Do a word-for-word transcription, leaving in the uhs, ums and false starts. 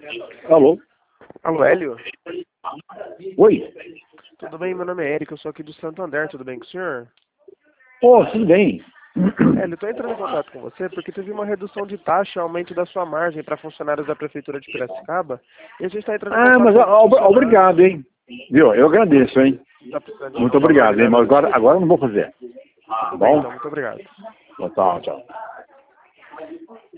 Alô? Alô, Hélio? Oi? Tudo bem? Meu nome é Érico, eu sou aqui do Santander, tudo bem com o senhor? Pô, tudo bem. Hélio, estou entrando em contato com você porque teve uma redução de taxa, aumento da sua margem para funcionários da Prefeitura de Piracicaba, e a gente está entrando em Ah, contato mas com alguns ó, ob- funcionários. obrigado, hein? Viu? Eu agradeço, hein? Está precisando de Muito algum valor obrigado, hein? Mas ligado a agora, isso? agora eu não vou fazer. Tá Tudo bem, bom? então, muito obrigado. Então, tchau, tchau.